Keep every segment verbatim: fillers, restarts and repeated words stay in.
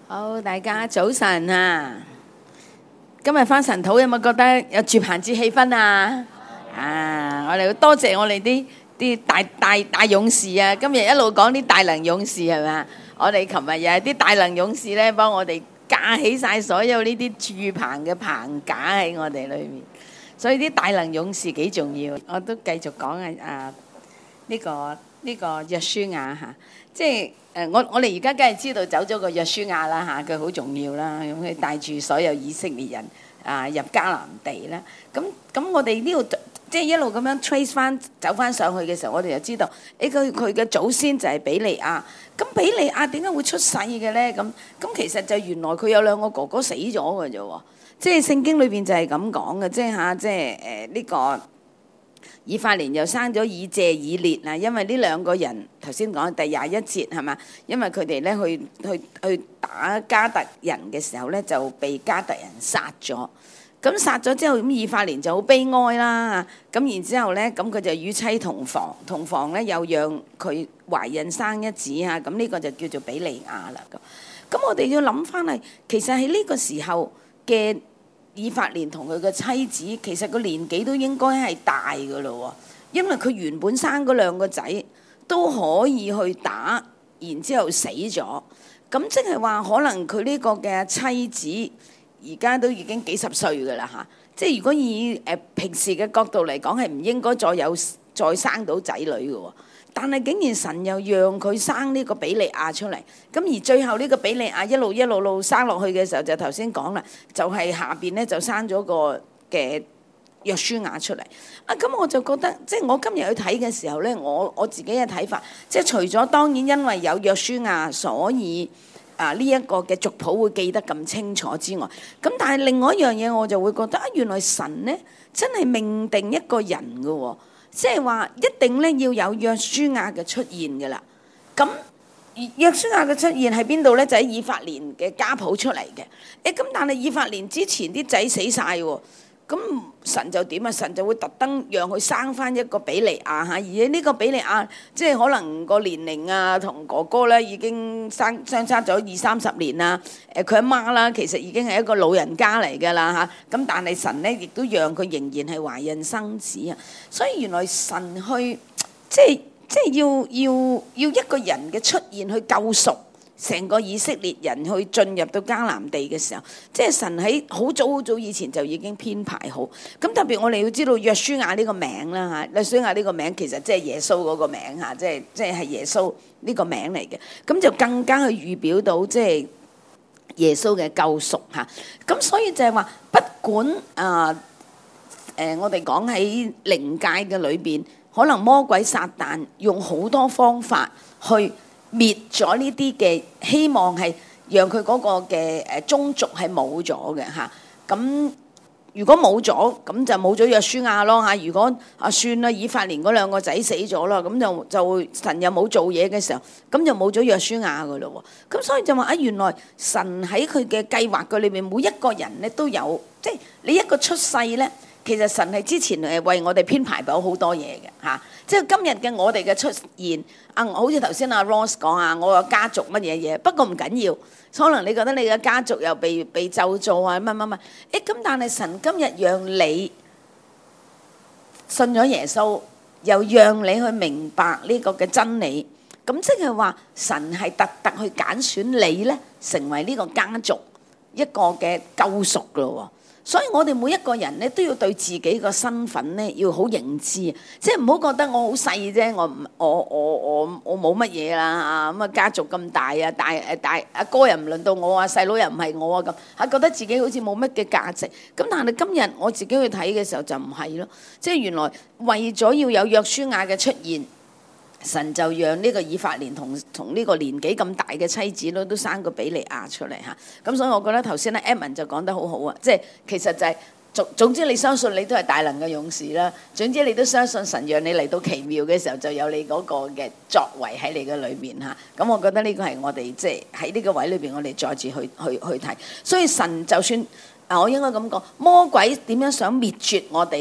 好，大家早晨啊！今日返神土有冇覺得有住棚節氣氛啊？啊！我哋要多謝我哋啲啲大大大勇士啊！今日一路講啲大能勇士係咪？我哋琴日又係啲大能勇士咧，幫我哋架起晒所有呢啲住棚嘅棚架喺我哋裏面，所以啲大能勇士幾重要。我都繼續講啊！啊，呢個呢個約書亞嚇，即係。誒，我我哋而家梗係知道走咗個約書亞啦嚇，佢好重要啦，咁佢帶住所有以色列人啊入迦南地啦。咁咁我哋呢度即係一路咁樣 trace 翻走翻上去嘅時候，我哋就知道誒佢佢嘅祖先就係比利亞。咁比利亞點解會出世嘅咧？咁咁其實就原來佢有兩個哥哥死咗嘅啫喎，即係聖經裏邊就係咁講嘅，即係嚇即係誒呢個。以法蓮又生咗以謝以列啊，因為呢兩個人頭先講第廿一節係嘛，因為佢哋咧去去去打迦特人嘅時候咧就被迦特人殺咗，咁殺咗之後咁以法蓮就好悲哀啦，咁然之後咧咁佢就與妻同房，同房咧又讓佢懷孕生一子啊，咁呢個就叫做比利亞啦。咁咁我哋要諗翻嚟，其實喺呢個時候嘅。以法蓮同佢嘅妻子其實個年紀都應該係大噶咯，因為佢原本生嗰兩個仔都可以去打，然之後死咗，咁即係話可能佢呢個嘅妻子而家都已經幾十歲噶啦嚇，即係如果以誒、呃、平時嘅角度嚟講係唔應該再有再生到仔女嘅。但係竟然神又讓佢生呢個比利亞出嚟，咁而最後呢個比利亞一路一路路生落去嘅時候，就頭先講啦，就係、是、下邊咧就生咗個嘅約書亞出嚟。啊，咁我就覺得，即係我今日去睇嘅時候咧，我我自己嘅睇法，即係除咗當然因為有約書亞，所以啊呢一個嘅族譜會記得咁清楚之外，咁但係另外一樣嘢我就會覺得啊，原來神咧真係命定一個人㗎喎。即係話一定咧要有約書亞嘅出現嘅啦，咁約書亞嘅出現喺邊度咧？就喺以法蓮嘅家譜出嚟嘅。誒咁，但係以法蓮之前啲仔死晒喎，咁神就點啊？神就會特登讓佢生翻一個比利亞嚇，而且呢個比利亞即係可能個年齡啊同哥哥咧已經生相差咗二三十年啦。誒佢阿媽啦，其實已經係一個老人家嚟㗎啦嚇。咁但係神咧亦都讓佢仍然係懷孕生子啊。所以原來神去即係即係要要要一個人嘅出現去救贖成個以色列人去進入到迦南地嘅時候，即係神喺好早好早以前就已經編排好。咁特別我哋要知道約書亞呢個名啦嚇，約書亞呢個名其實即係耶穌嗰個名嚇，即係即係係耶穌呢個名嚟嘅。咁就更加去預表到即係耶穌嘅救贖嚇。咁所以就係話，不管啊誒、呃，我哋講喺靈界嘅裏邊，可能魔鬼撒旦用好多方法去滅咗呢啲嘅希望，係讓佢嗰個嘅誒宗族係冇咗嘅嚇。咁如果冇咗，咁就冇咗約書亞咯嚇。如果啊算啦，以法蓮嗰兩個仔死咗啦，咁就就神又冇做嘢嘅時候，咁就冇咗約書亞噶咯喎。咁所以就話啊，原來神喺佢嘅計劃嘅裏面，每一個人咧都有，即係你一個出世咧，其實神係之前誒為我哋編排咗好多嘢嘅嚇。即係今日嘅我哋嘅出現，啊，好似頭先阿 Ross 講啊，我個家族乜嘢嘢，不過唔緊要，可能你覺得你嘅家族又被被咒詛啊，乜乜乜，誒咁，但係神今日讓你信咗耶穌，又讓你去明白呢個嘅真理，咁即係話神係特特去揀選你咧，成為呢個家族一個嘅救贖噶咯。所以我哋每一個人咧都要對自己個身份咧要好認知，即係唔好覺得我好細啫，我唔我我我我冇乜嘢啦嚇，咁啊家族咁大啊，大誒大阿哥又唔輪到我啊，細佬又唔係我啊咁，嚇覺得自己好似冇乜嘅價值。咁但係今日我自己去睇嘅時候就唔係咯，即係原來為咗要有約書亞嘅出現，神就讓呢個以法蓮同同呢個年紀咁大嘅妻子咯，都生個比利亞出嚟嚇。咁所以我覺得頭先咧 Edmond 就講得好好啊，即係其實就係、是、總總之你相信你都係大能嘅勇士啦。總之你都相信神讓你嚟到奇妙嘅時候，就有你嗰個嘅作為喺你嘅裏面嚇。咁我覺得呢個係我哋即係喺呢個位裏邊，我哋再次去去去睇。所以神就算啊，我應該咁講，魔鬼點樣想滅絕我哋咧？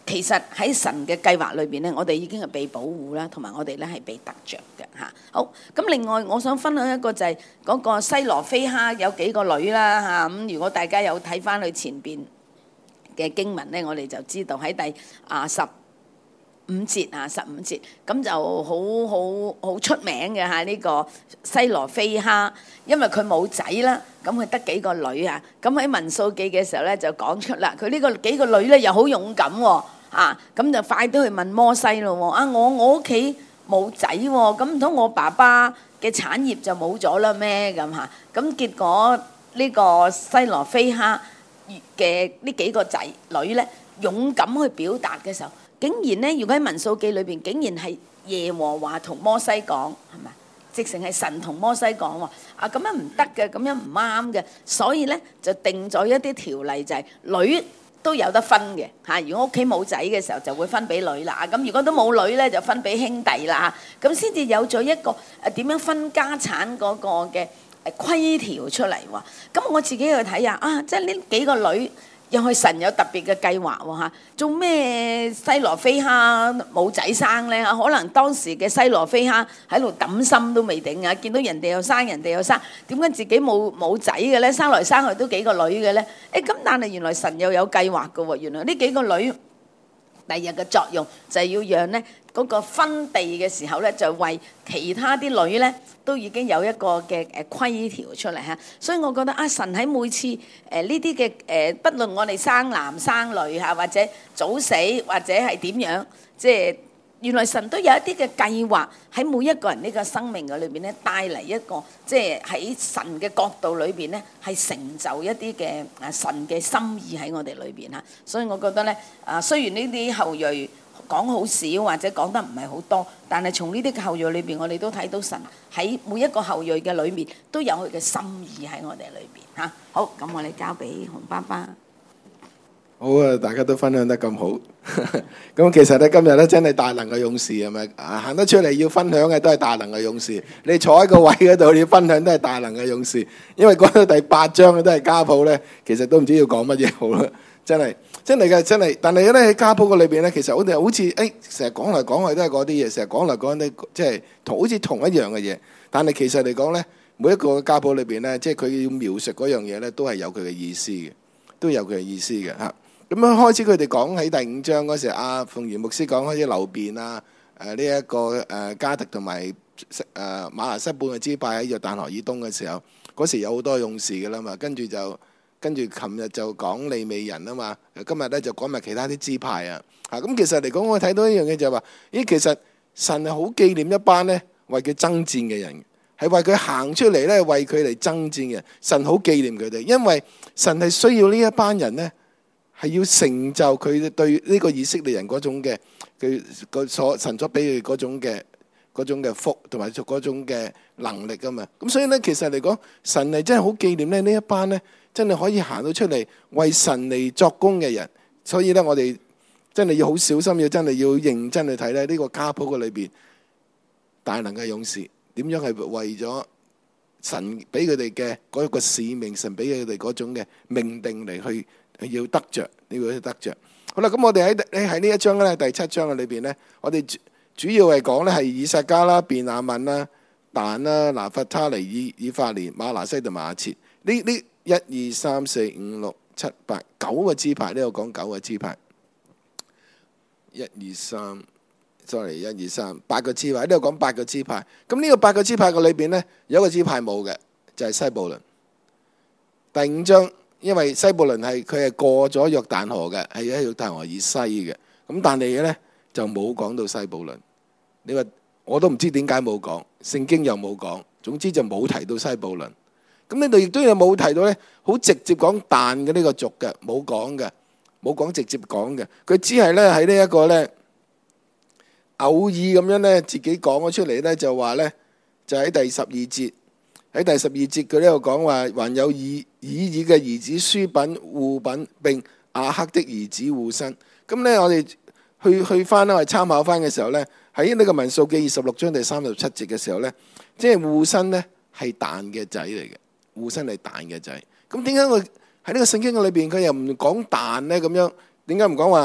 其實喺神嘅計劃裏邊咧，我哋已經係被保護啦，同埋我哋咧係被得着嘅嚇。好，咁另外我想分享一個就係嗰個西羅非哈有幾個女啦嚇。咁如果大家有睇翻佢前邊嘅經文咧，我哋就知道喺第啊十五節啊十五節，咁就好好好出名嘅嚇呢個西羅非哈，因為佢冇仔啦，咁佢得幾個女啊。咁喺民數記嘅時候咧就講出啦，佢呢個幾個女咧又好勇敢喎。啊，咁就快啲去問摩西咯喎！啊，我我屋企冇仔喎，咁唔通我爸爸嘅產業就冇咗啦咩？咁嚇，咁結果呢個西羅非哈嘅呢幾個仔女咧，勇敢去表達嘅時候，竟然咧，如果喺民數記裏邊，竟然係耶和華同摩西講，係咪？直情係神同摩西講喎，啊咁樣唔得嘅，咁樣唔啱嘅，所以咧就定咗一啲條例，就係女都有得分嘅嚇。如果屋企冇仔嘅時候，就會分俾女啦。咁如果都冇女咧，就分俾兄弟啦。咁先至有咗一個誒點樣分家產嗰個嘅誒規條出嚟喎。咁我自己去睇下啊，即係呢幾個女又係神有特別嘅計劃喎嚇。做咩西羅非哈冇仔生咧嚇？可能當時嘅西羅非哈喺度揼心都未定啊！見到人哋又生，人哋又生，點解自己冇冇仔嘅咧？生來生去都幾個女嘅咧？誒咁，但係原來神又有計劃嘅喎。原來呢幾個女第日嘅作用就係要讓咧嗰個分地嘅時候咧，就為其他啲女咧都已經有一個嘅誒規條出嚟嚇。所以我覺得啊，神喺每次誒呢啲嘅誒，不論我哋生男生女嚇，或者早死或者係點樣，即係原來神都有一啲嘅計劃喺每一個人呢個生命嘅裏邊咧，帶嚟一個即係喺神嘅角度裏邊咧，係成就一啲嘅啊神嘅心意喺我哋裏邊嚇。所以我覺得咧啊，雖然呢啲後裔講好少或者講得唔係好多，但係從呢啲後裔裏邊，我哋都睇到神喺每一個後裔嘅裏面都有佢嘅心意喺我哋裏邊嚇。好，咁我哋交俾洪爸爸。 好啊！大家都分享得咁好，咁其實咧今日咧真係大能嘅勇士係咪？啊，行得出嚟要分享嘅都係大能嘅勇士。你坐喺個位嗰度，你要分享都係大能嘅勇士。因為講到第八章嘅都係家譜咧，其實都唔知要講乜嘢好啦。真係真係嘅，真係。但係咧喺家譜個裏邊咧，其實我哋好似誒成日講嚟講去都係嗰啲嘢，成日講嚟講去即係同好似同一樣嘅嘢。但係其實嚟講咧，每一個家譜裏邊咧，即係佢要描述嗰樣嘢咧，都係有佢嘅意思嘅，都有佢嘅意思嘅嚇。咁樣開始佢哋講喺第五章嗰時，阿鳳儀牧師講開啲流便啊，誒呢一個誒加特同埋誒馬拿西半個支派喺約旦河以東嘅時候，嗰時有好多勇士嘅啦嘛，跟住就跟住琴日就講利未人啊嘛，今日咧就講埋其他啲支派啊，嚇咁其實嚟講，我睇到一樣嘢就係話，咦其實神係好紀念一班咧為佢爭戰嘅人，係為佢行出嚟咧為佢嚟爭戰嘅，神好紀念佢哋，因為神係需要呢一班人咧。係要成就佢對呢個以色列人嗰種嘅佢個所神所俾佢嗰種嘅嗰種嘅福同埋嗰種嘅能力啊嘛。咁所以咧，其實嚟講，神係真係好紀念咧呢一班咧，真係可以行到出嚟為神嚟作工嘅人。所以咧，我哋真係要好小心，要真係要認真去睇咧呢個家譜嘅裏邊大能嘅勇士點樣係為咗神俾佢哋嘅嗰個使命，神俾佢哋嗰種嘅命定嚟去。要得着，呢個得着。好啦，咁我哋喺喺呢一章咧，第七章嘅裏邊咧，我哋主主要係講咧係以薩迦啦、便雅憫啦、但啦、拿弗他利、以以法蓮、馬拿西同埋亞設。呢呢一二三四五六七八九個支派，呢度講九個支派。一二三，sorry，一二三八個支派，呢度講八個支派。咁呢個八個支派嘅裏邊咧，有一個支派冇嘅，就係西布倫。第五章。因為西布倫係佢係過咗約旦河嘅，係喺約旦河以西嘅。咁但係咧就冇講到西布倫。你話我都唔知點解冇講，聖經又冇講。總之就冇提到西布倫。咁呢度亦都有冇提到咧，好直接講但嘅呢個族嘅，冇講嘅，冇講直接講嘅。佢只係咧喺呢一個咧偶爾咁樣咧自己講咗出嚟咧，就話咧就喺第十二節。喺第十二節佢呢度講話，還有以以耳嘅兒子書品、戶品，並亞克的兒子戶新。咁咧我哋去去翻啦，我哋參考翻嘅時候咧，喺呢個民數記二十六章第三十七節嘅時候咧，即係戶新咧係但嘅仔嚟嘅，戶新係但嘅仔。咁點解我喺呢個聖經嘅裏邊佢又唔講但咧咁樣？點解唔講話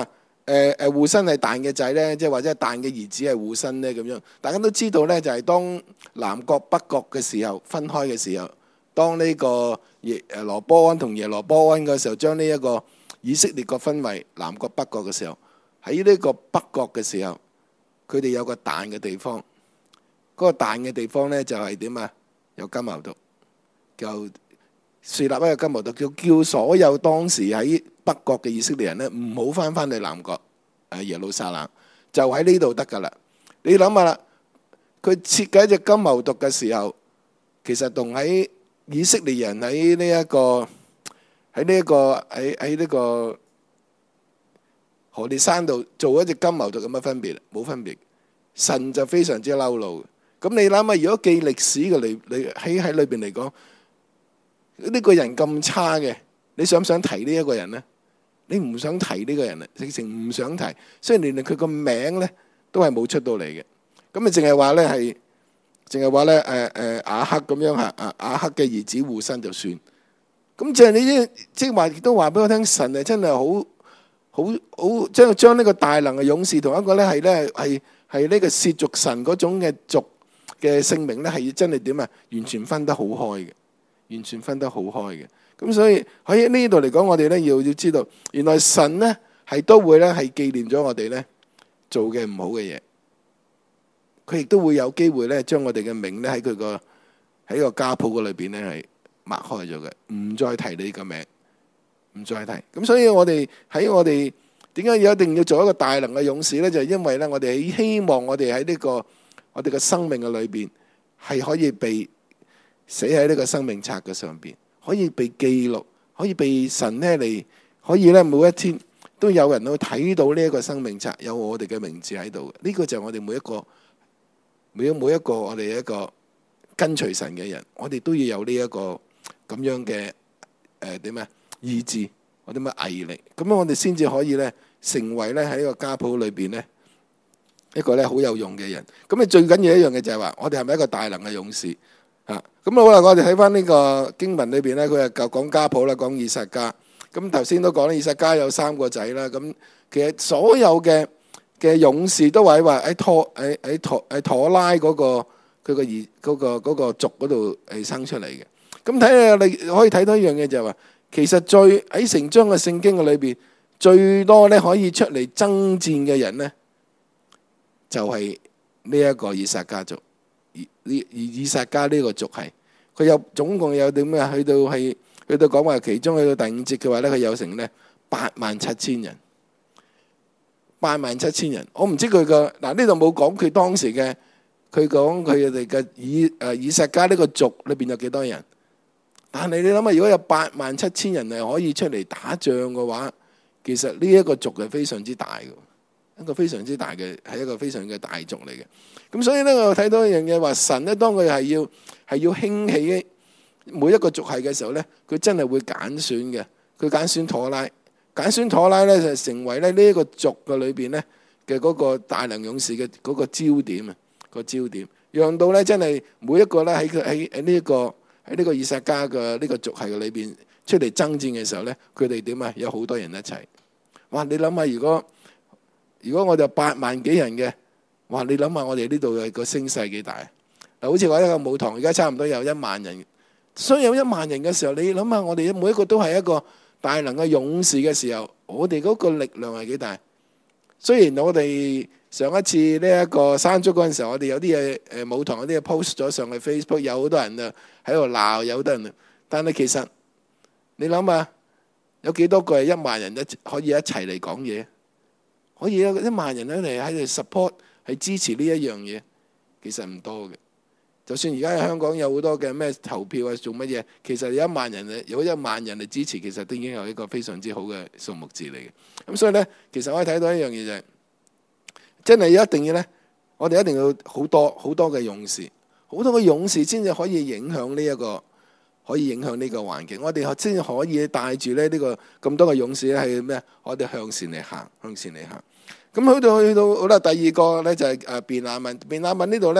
誒誒戶篩係但嘅仔咧，即係或者係但嘅兒子係戶篩咧咁樣。大家都知道咧，就係當南國北國嘅時候分開嘅時候，當呢個耶誒羅波安同耶羅波安嘅時候，將呢一個以色列國分為南國北國嘅時候，喺呢個北國嘅時候，佢哋有個但嘅地方，嗰個但嘅地方咧就係點啊？有金牛犢，就樹立一個金牛犢，叫叫所有當時喺北國嘅以色列人咧，唔好翻翻去南國誒耶路撒冷，就喺呢度得噶啦。你諗下啦，佢設計一隻金牛犢嘅時候，其實同喺以色列人喺呢一個喺呢一個喺喺呢個何烈山度做一隻金牛犢有乜分別？冇分別。神就非常之嬲怒。咁你諗下，如果記歷史嘅嚟嚟喺喺裏邊嚟講，呢個人咁差嘅，你想唔想提呢一個人呢？你唔想提呢個人啊，直情唔想提。雖然連佢個名咧都係冇出到嚟嘅，咁啊淨係話咧係，淨係話咧誒誒亞克咁樣嚇，啊亞克嘅兒子戶篩就算。咁即係你即即係話亦都話俾我聽，神係真係好好好將將呢個大能嘅勇士同一個咧係咧係係呢個褻瀆神嗰種嘅族嘅性命咧係真係點啊？完全分得好開嘅，完全分得好開嘅。咁所以喺呢度嚟講，我哋咧要要知道，原來神咧係都會咧係紀念咗我哋咧做嘅唔好嘅嘢，佢亦都會有機會咧將我哋嘅名咧喺佢個喺個家譜嘅裏邊咧係抹開咗嘅，唔再提你嘅名，唔再提。咁所以我哋喺我哋點解要一定要做一個大能嘅勇士咧？就係因為咧我哋希望我哋喺呢個我哋嘅生命嘅裏邊係可以被寫喺呢個生命冊嘅上邊。可以被記錄，可以被神咧嚟，可以咧每一天都有人去睇到呢一個生命冊，有我哋嘅名字喺度。呢個就係我哋每一個每每一個我哋一個跟隨神嘅人，我哋都要有呢一個咁樣嘅誒點啊意志，或者乜毅力，咁樣我哋先至可以咧成為咧喺呢個家譜裏邊咧一個咧好有用嘅人。咁你最緊要一樣嘅就係話，我哋係咪一個大能嘅勇士？啊，咁好啦，我哋睇翻呢個經文裏邊咧，佢係就講家譜啦，講以撒家。咁頭先都講啦，以撒家有三個仔啦。咁其實所有嘅嘅勇士都係話喺陀喺喺陀喺陀拉嗰個佢個兒嗰個嗰個族嗰度係生出嚟嘅。咁睇下你可以睇到一樣嘢就係話，其實最喺成章嘅聖經嘅裏邊，最多咧可以出嚟爭戰嘅人咧，就係呢一個以撒家族。以以撒家呢個族係佢有總共有點咩？去到係去到講話，其中去到第五節嘅話咧，佢有成咧八萬七千人，八萬七千人。我唔知佢個嗱呢度冇講佢當時嘅，佢講佢哋嘅以誒以撒家呢個族裏邊有幾多人？但係你諗下，如果有八萬七千人係可以出嚟打仗嘅話，其實呢一個族係非常之大嘅。一個非常之大嘅，係一個非常嘅大族嚟嘅。咁所以咧，我睇到一樣嘢話，神咧當佢係要係要興起每一個族系嘅時候咧，佢真係會揀選嘅。佢揀選妥拉，揀選妥拉咧就成為咧呢一個族嘅裏邊咧嘅嗰個大能勇士嘅嗰個焦點啊，個焦點，讓到咧真係每一個咧喺佢喺喺呢一個喺呢個以撒家嘅呢個族系嘅裏邊出嚟爭戰嘅時候咧，佢哋點啊？有好多人一齊。哇！你諗下，如果如果我哋八萬幾人嘅，哇！你諗下我哋呢度嘅個聲勢幾大嗱？好似話一個舞堂而家差唔多有一萬人，所以有一萬人嘅時候，你諗下我哋每一個都係一個大能嘅勇士嘅時候，我哋嗰個力量係幾大？雖然我哋上一次呢一個山竹嗰陣時候，我哋有啲嘢誒舞堂有啲嘢 post 咗上去 Facebook， 有好多人啊喺度鬧，有好多人，但係其實你諗下有幾多個係一萬人一可以一齊嚟講嘢？可以有一萬人咧嚟喺度 support， 係支持呢一樣嘢，其實唔多嘅。就算而家喺香港有好多嘅咩投票啊，做乜嘢，其實有一萬人有一萬人嚟支持，其實都已經有一個非常之好嘅數目字嚟嘅。咁所以咧，其實我可以睇到一樣嘢就係，真係一定要咧，我哋一定要好多好多嘅勇士，好多嘅勇士先至可以影響呢一個。可以影響呢個環境，我哋先可以帶住咧呢個咁多嘅勇士咧係咩？我哋向前嚟行，向前嚟行。咁去到去到好啦，第二個咧就係誒便雅憫。便雅憫呢度咧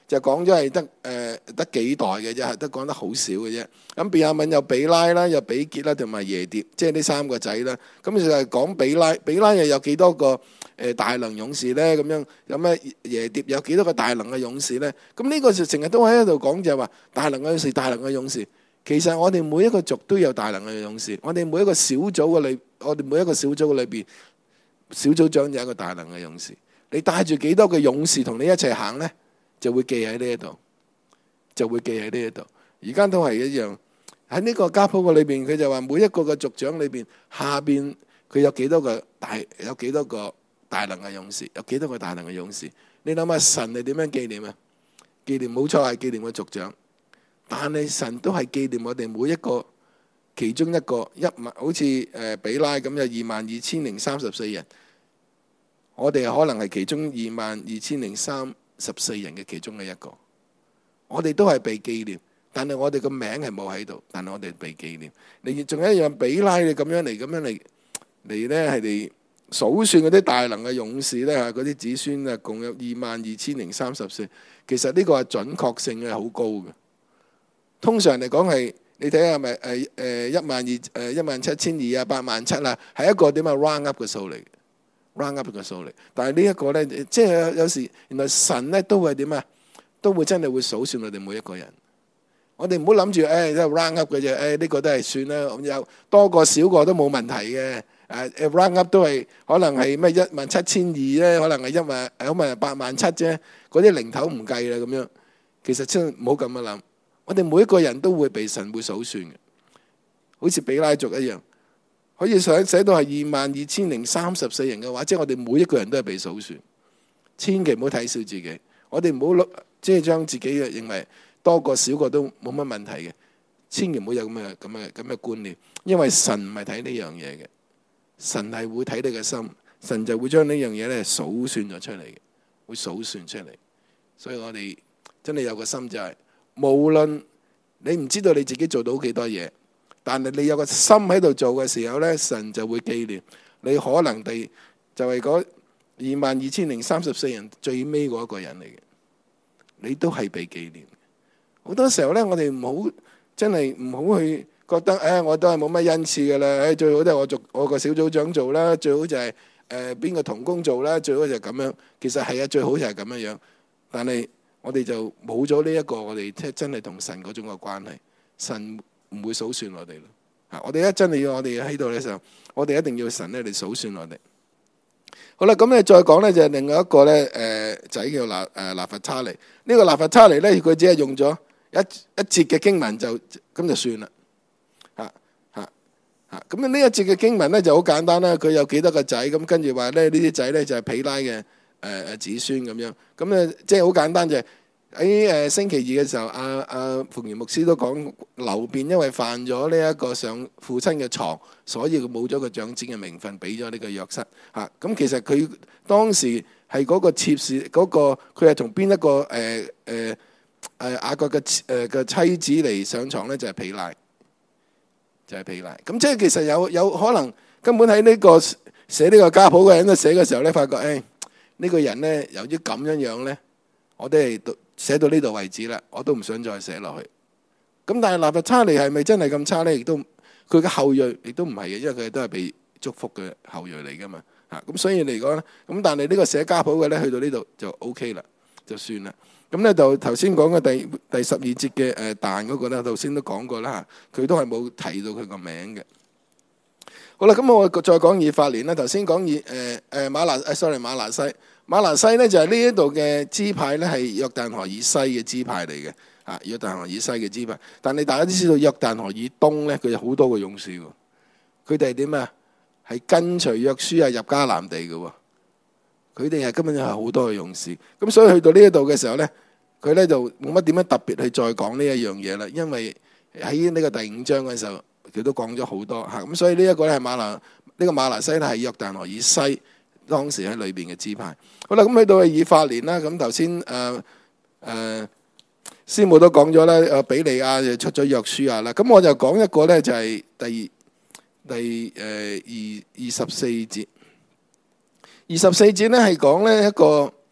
就講咗係得誒得幾代嘅啫，得講得好少嘅啫。咁便雅憫有比拉啦，有比結啦，同埋耶蝶，即係呢三個仔啦。咁就係講比拉，比拉又有幾多個誒大能勇士咧？咁樣有咩耶蝶有幾多個大能嘅勇士咧？咁呢個就成日都喺度講就係話大能嘅勇士，大能嘅勇士。其實我哋每一個族都有大能嘅勇士，我哋每一個小組嘅裏，我哋每一個小組嘅裏邊，小組長就係一個大能嘅勇士。你帶住幾多個勇士同你一齊行咧，就會記喺呢一度，就會記喺呢一度。而家都係一樣，喺呢個家譜嘅裏邊，佢就話每一個嘅族長裏邊下邊佢有幾多個大，有幾多個大能嘅勇士，有幾多個大能嘅勇士。你諗下神係點樣紀念啊？紀念冇錯係紀念個族長，但係神都係紀念我哋每一個其中一個一萬，好似誒比拉咁有二萬二千零三十四人，我哋可能係其中二萬二千零三十四人嘅其中嘅一個，我哋都係被紀念，但係我哋個名係冇喺度，但係我哋被紀念。你仲有一樣比拉你咁樣嚟，咁樣嚟嚟咧係你數算嗰啲大能嘅勇士咧嚇，嗰啲子孫啊，共有二萬二千零三十四。其實呢個係準確性係好高嘅。通常嚟講係你睇下係咪誒誒一萬二誒一萬七千二啊，八萬七啊，係一個點啊 round up 嘅數嚟。round up 嘅數嚟，但係呢一個咧，即係有時原來神咧都會點啊，都會真係會數算我哋每一個人。我哋唔好諗住誒，即係 round up 嘅啫，誒呢個都係算啦，咁有多個少個都冇問題嘅。誒誒 round up 都係可能係咩一萬七千二咧，可能係一萬可能係八萬七啫，嗰啲零頭唔計啦咁樣。其實真係唔好咁樣諗，我哋每一個人都會被神會數算嘅，好似比拉族一樣。可以想寫到係二萬二千零三十四人嘅話，即係我哋每一個人都係被數算。千祈唔好睇小自己，我哋唔好即係將自己嘅認為多個少個都冇乜問題嘅。千祈唔好有咁嘅咁嘅咁嘅觀念，因為神唔係睇呢樣嘢嘅，神係會睇你嘅心，神就會將呢樣嘢咧數算咗出嚟嘅，會數算出嚟。所以我哋真係有個心就係，無論你唔知道你自己做到幾多嘢，但係你有個心喺度做嘅時候咧，神就會紀念你。可能地就係嗰二萬二千零三十四人最尾嗰一個人嚟嘅，你都係被紀念。好多時候咧，我哋唔好真係唔好去覺得，誒、哎，我都係冇乜恩賜嘅啦，誒，最好都係我做我個小組長做啦，最好就係誒邊個同工做啦，最好就係咁樣。其實係啊，最好就係咁樣樣。但係我哋就冇咗呢一個我哋即真係同神嗰種嘅關係，神唔會數算我哋咯。嚇！我哋一真係要我哋喺度嘅時候，我哋一定要神咧嚟數算我哋。好啦，咁咧再講咧就係另外一個咧誒仔叫拿誒拿弗他利。呢個拿弗他利咧，佢只係用咗一一節嘅經文就咁就算啦。嚇嚇嚇！咁啊呢一節嘅經文咧就好簡單啦。佢有幾多個仔？咁跟住話咧呢啲仔咧就係毗拉嘅誒誒子孫咁樣。咁咧即係好簡單就係。喺誒星期二嘅時候，阿阿馮元牧師都講流便因為犯咗呢一個上父親嘅床，所以佢冇咗個長子嘅名分，俾咗呢個約瑟嚇。咁其實佢當時係嗰個妾侍嗰個，佢係同邊一個誒誒誒雅各嘅誒嘅妻子嚟上床咧？就係毗拉，就係毗拉。咁即係其實有有可能根本喺呢個寫呢個家譜嘅人都寫嘅時候咧，發覺誒呢個人咧，由於咁樣樣咧，我都係寫到呢度為止啦，我都唔想再寫落去。咁但係拿弗他利係咪真係咁差咧？亦都佢嘅後裔亦都唔係嘅，因為佢哋都係被祝福嘅後裔嚟噶嘛。嚇咁所以嚟講咧，咁但係呢個寫家譜嘅咧，去到呢度就 O K 啦，就算啦。咁咧就頭先講嘅第第十二節嘅誒但嗰個咧，頭先都講過啦嚇，佢都係冇提到佢個名嘅。好啦，咁我再講以法蓮啦。頭先講以誒誒馬拿誒 sorry 馬拿西。馬拿西咧就係呢一度嘅支派咧，係約旦河以西嘅支派嚟嘅，啊約旦河以西嘅支派。但係大家都知道約旦河以東咧，佢有好多個勇士喎。佢哋係點啊？係跟隨約書亞入迦南地嘅喎。佢哋係根本就係好多嘅勇士。咁所以去到呢一度嘅時候咧，佢咧就冇乜點樣特別去再講呢一樣嘢啦。因為喺呢個第五章嘅時候，佢都講咗好多嚇。咁所以呢一個咧係馬拿呢、呢個馬拿西咧係約旦河以西。當時喺裏邊嘅支派，好啦，咁去到以法蓮啦，咁頭先誒誒師母都講咗啦，誒比利亞就出咗約書亞啦，咁我就講一個咧就係第第誒二二十四節，二十四節咧係講咧一個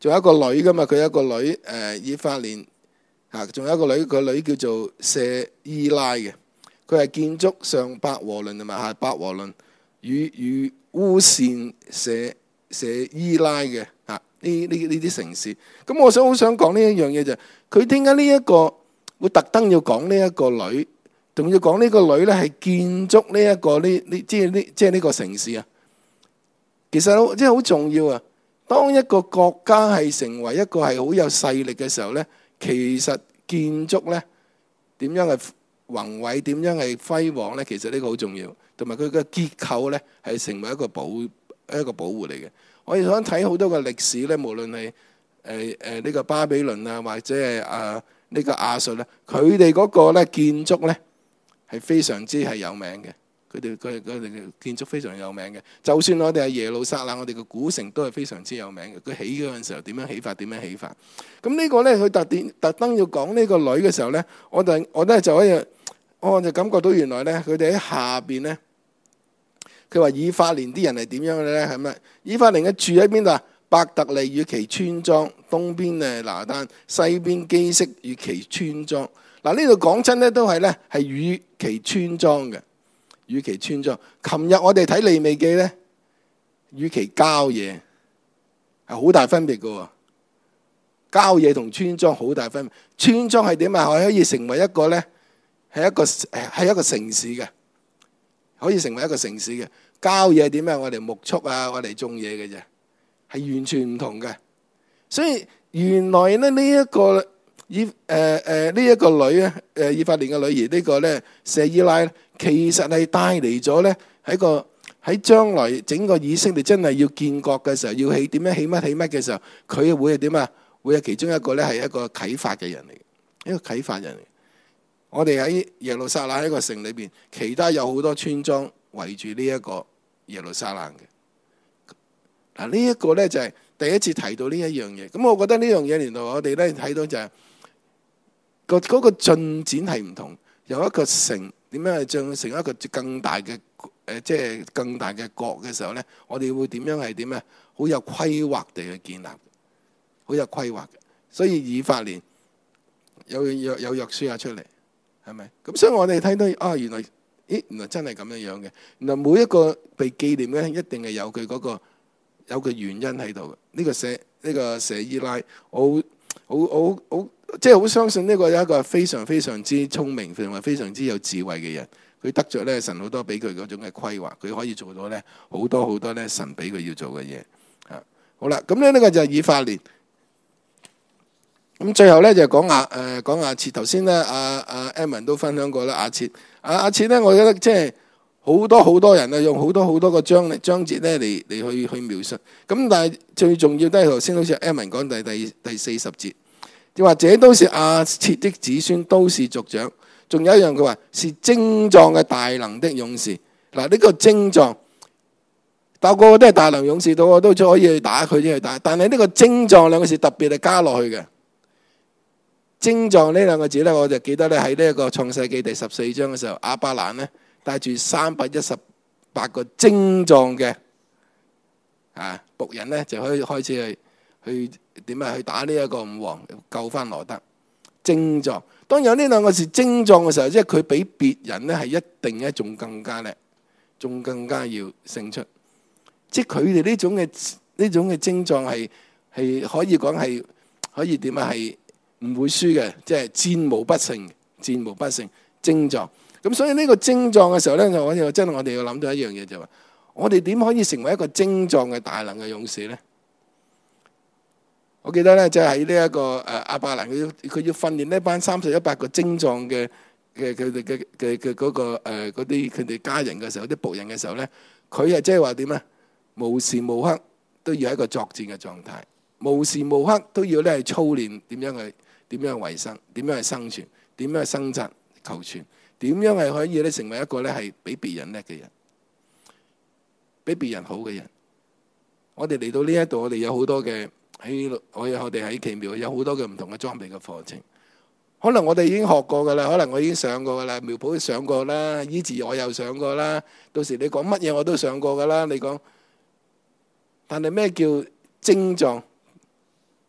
仲有一個女噶嘛，佢有一個女誒、呃、以法蓮嚇，仲有一個女，個女叫做舍伊拉嘅，佢係建築上伯和倫同埋下伯和倫與與烏善舍舍伊拉嘅嚇呢呢呢啲城市。咁我想好想講呢一樣嘢就係佢點解呢一個會特登要講呢一個女，仲要講呢個女咧係建築呢、這、一個呢呢即係呢即係呢個城市啊？其實即係好重要啊！當一個國家係成為一個係好有勢力嘅時候咧，其實建築咧點樣係宏偉，點樣係輝煌咧？其實呢個好重要，同埋佢嘅結構咧係成為一個保一個保護嚟嘅。我哋想睇好多個歷史咧，無論係誒誒呢個巴比倫啊，或者係啊呢個亞述咧，佢哋嗰個咧建築咧係非常之係有名嘅。佢哋佢佢哋嘅建築非常有名嘅。就算我哋係耶路撒冷，我哋嘅古城都係非常之有名嘅。佢起嗰陣時候點樣起法？點樣起法？咁呢個咧，佢特點特登要講呢個女嘅時候咧，我哋我咧就可以，我就感覺到原來咧，佢哋喺下邊咧，佢話以法蓮啲人係點樣嘅咧？係咪？以法蓮嘅住喺邊度啊？伯特利與其村莊，東邊誒拿單，西邊基色與其村莊。嗱，呢度講真咧，都係咧係與其村莊嘅。與其村莊，琴日我哋睇利未記咧，與其郊野係好大分別嘅喎。郊野同村莊好大分別。村莊係點啊？可以成為一個咧，係一個係一個城市嘅，可以成為一個城市嘅。郊野係點啊？我哋牧畜啊，我哋種嘢嘅啫，係完全唔同嘅。所以原來咧呢一個以誒誒呢一個女咧，誒以法蓮嘅女兒呢個咧舍伊拉咧，其實係帶嚟咗咧喺個喺將來整個以色列真係要建國嘅時候，要起點樣起乜起乜嘅時候，佢會係點啊？會係其中一個咧係一個啟發嘅人嚟嘅，一個啟發人嚟。我哋喺耶路撒冷一個城裏邊，其他有好多村莊圍住呢一個耶路撒冷嘅。嗱，呢一個咧就係第一次提到呢一樣嘢。咁我覺得呢樣嘢原來我哋咧睇到就係個嗰個進展係唔同，由一個城點樣去進成一個更大嘅誒，即係更大嘅國嘅時候咧，我哋會點樣係點啊？好有規劃地去建立，好有規劃嘅。所以以法蓮有有有約書亞出嚟，係咪？咁所以我哋睇到啊，原來咦，原來真係咁樣樣嘅。原來每一個被紀念咧，一定係有佢嗰個有個原因喺度嘅。呢個舍呢個舍伊拉，我好好好好。即係好相信呢個有一個非常非常之聰明，同埋非常之有智慧嘅人，佢得着咧神好多俾佢嗰種嘅規劃，佢可以做到咧好多好多咧神俾佢要做嘅嘢。啊，好啦，咁咧呢個就係以法蓮。咁最後咧就講亞誒講亞設。頭先咧阿阿 Edmond 都分享過啦，亞設阿亞設咧，我覺得即係好多好多人啊，用好多好多個章章節咧嚟嚟去去描述。咁但係最重要都係頭先好似 Edmond 講第第第四十節。就話這都是亞設的子孫，都是族長。仲有一樣佢話是精壯嘅大能的勇士。嗱，呢個精壯，但個個都係大能勇士，到我都可以去打佢先去打。但係呢個精壯兩個字特別係加落去嘅。精壯呢兩個字咧，我就記得咧喺呢一個創世記第十四章嘅時候，亞伯蘭咧帶住三百一十八個精壯嘅啊僕人咧，就可以開始去去。點啊？去打呢一個五王，救翻羅得。精壯，當有呢兩個字精壯嘅時候，即係佢比別人咧係一定咧仲更加叻，仲更加要勝出。即係佢哋呢種嘅呢種嘅精壯係係可以講係可以點啊？係唔會輸嘅，即係戰無不勝，戰無不勝。精壯。咁所以呢個精壯嘅時候咧，就我哋真係我哋要諗到一樣嘢就話，我哋點可以成為一個精壯嘅大能嘅勇士咧？我記得咧，就喺呢一個誒亞伯蘭，佢要佢要訓練呢班三十一百個精壯嘅嘅佢哋嘅嘅嘅嗰個誒嗰啲佢哋家人嘅時候，啲僕人嘅時候咧，佢係即係話點啊？無時無刻都要喺一個作戰嘅狀態，無時無刻都要咧係操練點樣去點樣去維生，點樣去生存，點樣去生存求存，點樣係可以咧成為一個咧係比別人叻嘅人，比別人好嘅人。我哋嚟到呢一度，我哋有好多嘅。喺我我哋喺奇妙有好多嘅唔同嘅裝備嘅課程，可能我哋已經學過噶啦，可能我已經上過噶啦，苗圃上過啦，醫治我又上過啦，到時你講乜嘢我都上過噶啦，你講，但係咩叫精壯？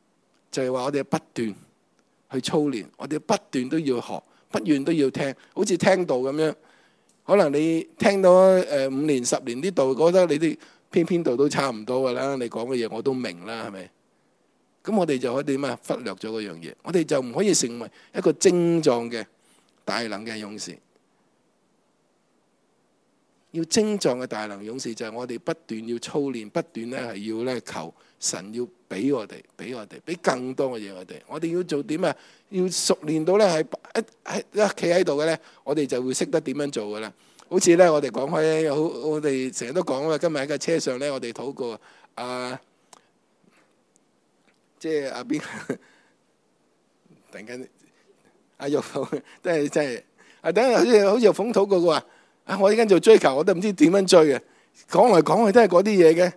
就係話我哋不斷去操練，我哋不斷都要學，不斷都要聽，好似聽道咁樣。可能你聽到誒五年十年啲道，覺得你啲篇篇道都差唔多噶啦，你講嘅嘢我都明啦，係咪？咁我哋就可以點啊？忽略咗嗰樣嘢，我哋就唔可以成為一個精壯嘅大能嘅勇士。要精壯嘅大能勇士就係我哋不斷要操練，不斷咧係要咧求神要俾我哋，俾我哋，俾更多嘅嘢我哋。我哋要做點啊？要熟練到咧係一喺一企喺度嘅咧，我哋就會識得點樣做噶啦。好似咧我哋講開，好我哋成日都講啊，今日喺架車上咧，我哋禱告啊，即係阿邊，突然間阿玉鳳，真係真係啊！等下好似好似玉鳳禱告嘅話。啊！我依家做追求，我都唔知點樣追嘅，講嚟講去都係嗰啲嘢嘅，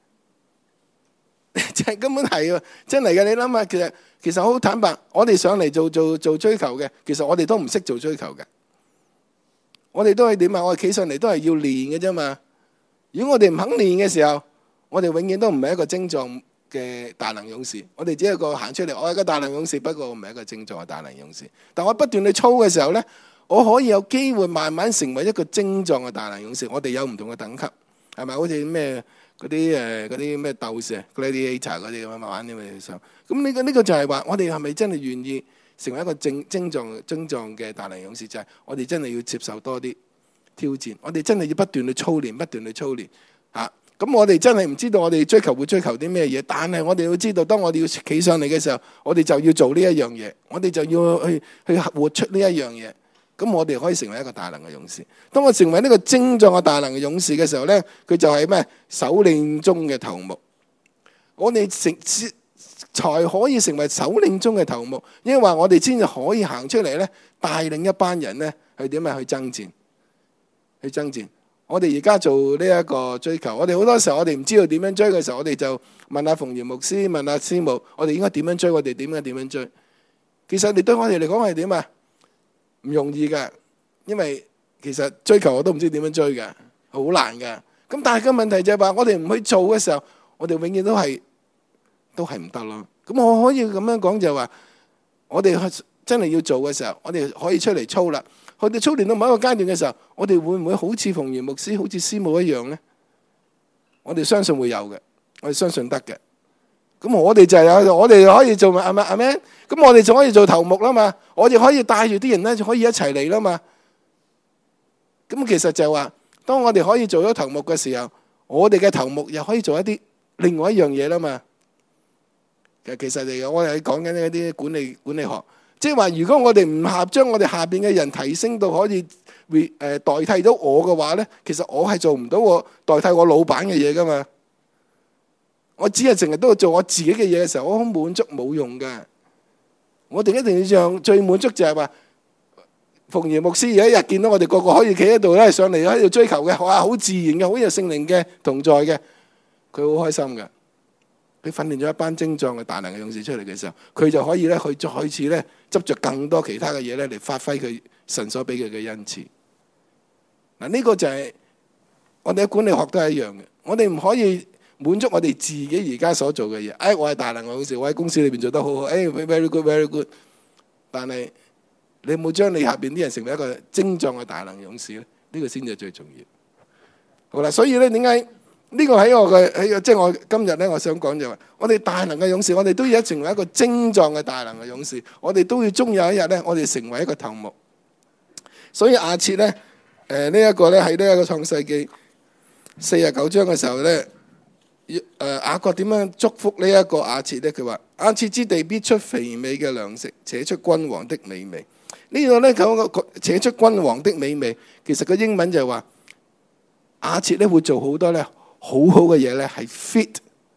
即係根本係喎，真嚟嘅。你諗下，其實其實好坦白，我哋上嚟做做做追求嘅，其實我哋都唔識做追求嘅，我哋都係點啊？我哋企上嚟都係要練嘅啫嘛。如果我哋唔肯練嘅時候，我哋永遠都唔係一個精壯嘅大能勇士。我哋只係一個行出嚟，我係個大能勇士，不過我唔係一個精壯嘅大能勇士。但我不斷去操嘅時候咧，我可以有機會慢慢成為一個精壯嘅大能勇士。我哋有唔同嘅等級，係咪？好似咩嗰啲誒嗰啲咩鬥士 gladiator 嗰啲咁樣慢慢咁樣上。咁呢個呢個就係話，我哋係咪真係願意成為一個精精壯精壯嘅大能勇士？就係我哋真係要接受多啲挑戰，我哋真係要不斷去操練，不斷去操練嚇。咁我哋真係唔知道我哋追求會追求啲咩嘢，但係我哋要知道，當我哋要企上嚟嘅時候，我哋就要做呢一樣嘢，我哋就要去去活出呢一樣嘢。咁我哋可以成為一個大能嘅勇士。當我成為呢個精壯嘅大能嘅勇士嘅時候咧，佢就係咩？首領中嘅頭目。我哋成才可以成為首領中嘅頭目，因為話我哋先至可以行出嚟咧，帶領一班人咧去點啊？去爭戰，去爭戰。我哋而家做呢一個追求，我哋好多時候我哋唔知道點樣追嘅時候，我哋就問下馮元牧師，問下師母，我哋應該點樣追？我哋點樣點樣追？其實你對我哋嚟講係點啊？唔容易㗎，因為其實追求我都唔知點樣追㗎，好難㗎。咁但係個問題就係話，我哋唔去做嘅時候，我哋永遠都係都係唔得咯。咁我可以咁樣講就係話，我哋真係要做嘅時候，我哋可以出嚟操啦。我哋操練到某一個階段嘅時候，我哋會唔會好似馮元牧師、好似師母一樣咧？我哋相信會有嘅，我哋相信得嘅。咁我哋就係有，我哋可以做阿咩阿咩，咁我哋就可以做頭目啦嘛，我哋可以帶住啲人咧，就可以一齊嚟啦嘛。咁其實就係話，當我哋可以做咗頭目嘅時候，我哋嘅頭目又可以做一啲另外一樣嘢啦嘛。其實其實嚟講，我哋係講緊一啲管理管理學，即係話，如果我哋唔合將我哋下邊嘅人提升到可以誒代替到我嘅話咧，其實我係做唔到我代替我老闆嘅嘢噶嘛。我只係成日都做我自己嘅嘢嘅時候，我好滿足冇用嘅。我哋一定要讓最滿足就係話，馮元牧師有一日見到我哋個個可以企喺度咧，上嚟喺度追求嘅，哇，好自然嘅，好有聖靈嘅同在嘅，佢好開心嘅。佢訓練咗一班精壯嘅大能嘅勇士出嚟嘅時候，佢就可以咧去再次咧執着更多其他嘅嘢咧嚟發揮佢神所俾佢嘅恩賜。嗱，呢個就係我哋喺管理學都係一樣嘅，我哋唔可以滿足我哋自己而家所做嘅嘢。哎，我係大能嘅勇士，我喺公司裏邊做得好好，哎 ，very good，very good。但係你有冇將你下邊啲人成為一個精壯嘅大能勇士咧？呢個先至係最重要。好啦，所以咧點解呢個喺我嘅喺即係我今日咧，我想講就話，我哋大能嘅勇士，我哋都要成為一個精壯嘅大能嘅勇士，我哋都要終有一日咧，我哋成為一個頭目。所以亞設咧，誒呢一個咧喺呢一個創世記四十九章嘅時候咧。誒雅各點樣祝福呢一個亞設咧？佢話亞設之地必出肥美嘅糧食，且出君王的美味。呢度咧講個且出君王的美味，其實個英文就係話亞設咧會做好多咧好好嘅嘢咧，係 fit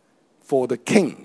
for the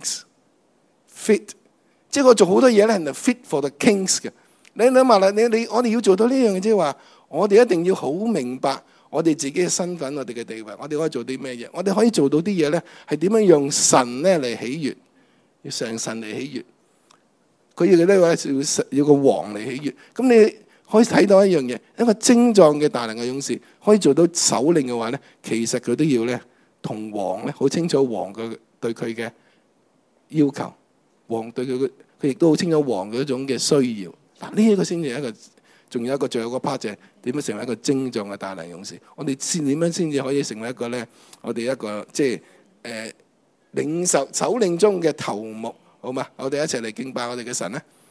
kings。fit 即係我做好多嘢咧係 fit for the kings 嘅。你諗下啦，你你我哋要做到呢樣嘢，即係話我哋一定要好明白。我哋自己嘅身份，我哋嘅地位，我哋可以做啲咩嘢？我哋可以做到啲嘢咧，係點樣讓神咧嚟喜悅？要上神嚟喜悅。佢要嘅咧話要要個王嚟喜悅。咁你可以睇到一樣嘢，一個精壯嘅大能嘅勇士，可以做到首領嘅話咧，其實佢都要咧同王咧好清楚王嘅對佢嘅要求， 王對佢，佢亦都好清楚王嗰種嘅需要。嗱，呢一個先至係一個，仲有一個最後一個 part 就係點樣成為一個精壯嘅大能勇士。我哋先點樣先至可以成為一個咧？我哋一個即係誒、呃、領袖首領中嘅頭目，好嘛？我哋一齊嚟敬拜我哋嘅神咧。